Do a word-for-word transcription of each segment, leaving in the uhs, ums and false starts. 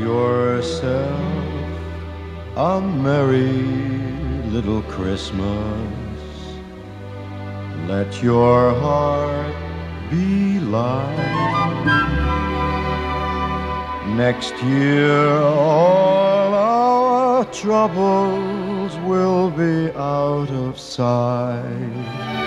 yourself a merry little Christmas. Let your heart be light. Next year all our troubles will be out of sight.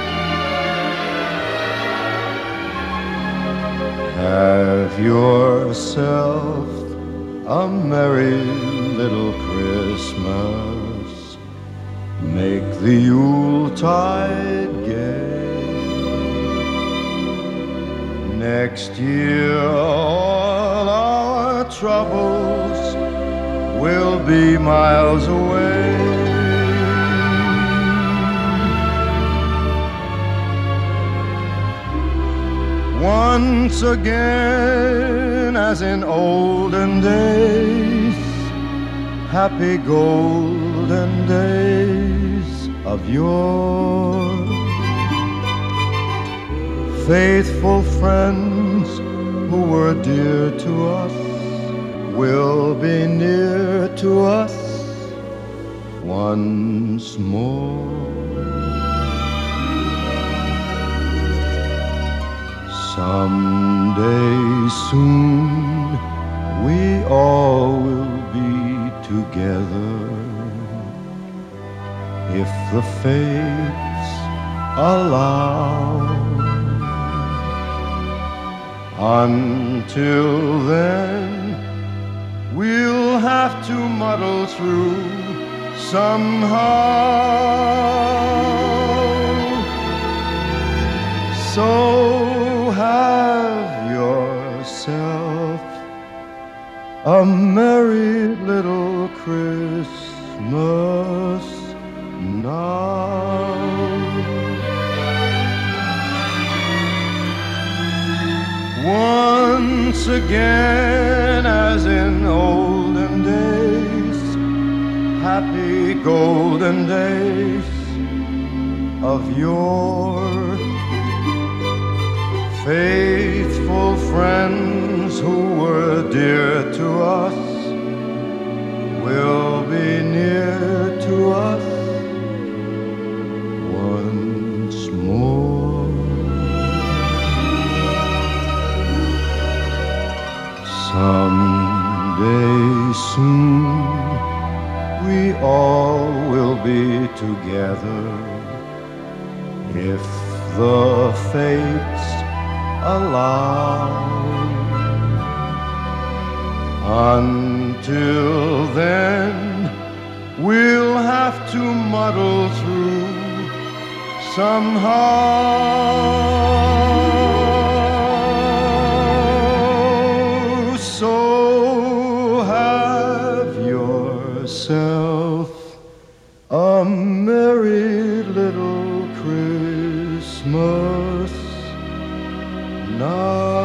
Have yourself a merry little Christmas. Make the Yuletide gay. Next year all our troubles will be miles away. Once again, as in olden days, happy golden days of yore. Faithful friends who were dear to us will be near to us once more. Someday soon we all will be together, if the fates allow. Until then, we'll have to muddle through somehow. So have yourself a merry little Christmas now. Once again, as in olden days, happy golden days of yore. Faithful friends who were dear to us will be near to us once more. Someday soon we all will be together, if the fates allow. Until then, we'll have to muddle through somehow. So have yourself a merry little Christmas now.